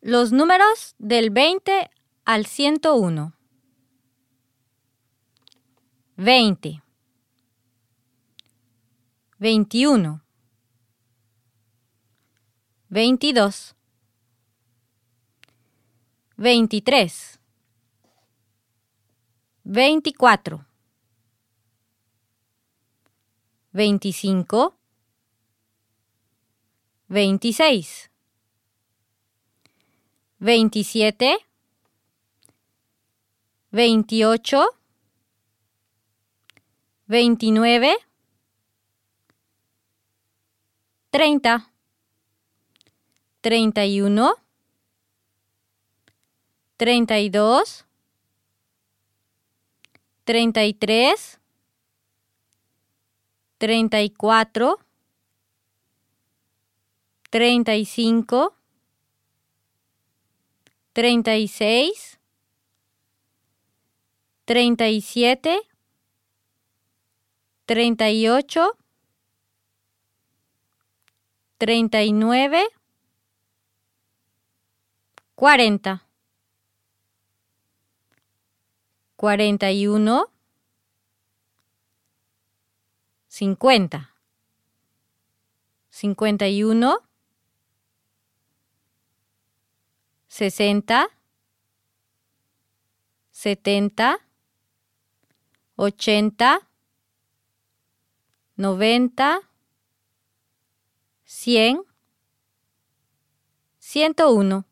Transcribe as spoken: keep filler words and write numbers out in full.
Los números del veinte al ciento uno. veinte, veintiuno, veintidós, veintitrés, veinticuatro, veinticinco, veintiséis, veintisiete, veintiocho, veintinueve, treinta, treinta y uno, treinta y dos, treinta y tres, treinta y cuatro, treinta y cinco, treinta y seis, treinta y siete, treinta y ocho, treinta y nueve, cuarenta, cuarenta y uno, cincuenta, cincuenta y uno, sesenta, setenta, ochenta, noventa, cien, ciento uno.